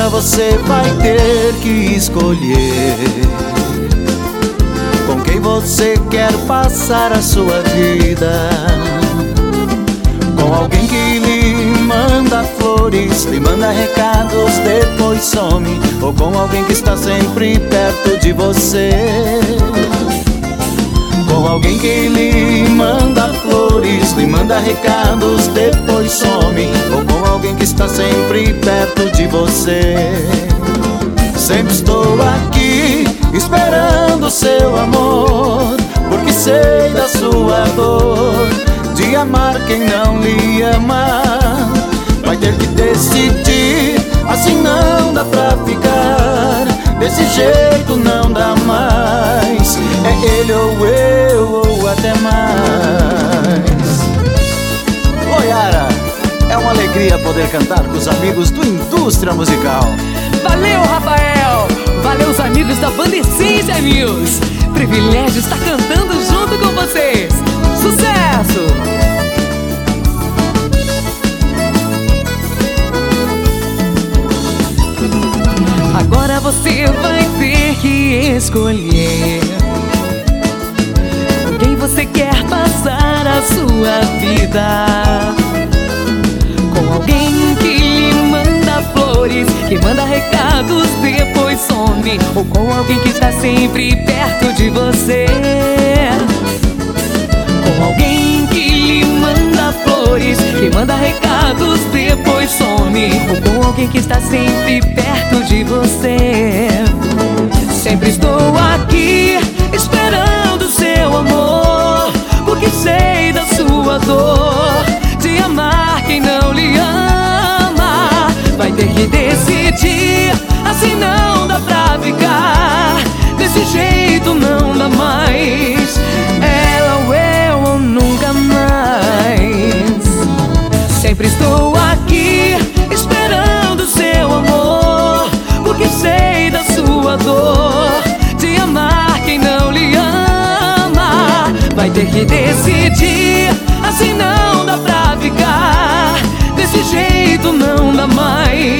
Agora você vai ter que escolher com quem você quer passar a sua vida. Com alguém que lhe manda flores, lhe manda recados, depois some. Ou com alguém que está sempre perto de você. Com alguém que lhe manda flores, lhe manda recados, depois some. Ou com alguém que está sempre perto de você. Sempre estou aqui esperando seu amor, porque sei da sua dor de amar quem não lhe ama. Vai ter que decidir, assim não dá pra ficar. Desse jeito não dá mais. É ele ou eu, ou até mais. Oi, Yara, é uma alegria poder cantar com os amigos do Indústria Musical. Valeu, Rafael! Valeu os amigos da Banda Essência News. Privilégio estar cantando junto com vocês. Sucesso! Agora você vai ter que escolher com quem você quer passar a sua vida. Com alguém que lhe manda flores, que manda recados, depois some. Ou com alguém que está sempre perto de você. Com alguém que lhe manda flores, que manda recados, depois some. Ou com alguém que está sempre perto de você. Sempre estou aqui esperando seu amor, porque sei da sua dor de amar quem não lhe ama. Vai ter que decidir, assim não dá pra ficar. Desse jeito não dá mais. Ela ou eu ou nunca mais. Sempre estou aqui esperando seu amor, porque sei da sua dor de amar quem não lhe ama. Vai ter que decidir, assim não dá pra ficar. Desse jeito não dá mais.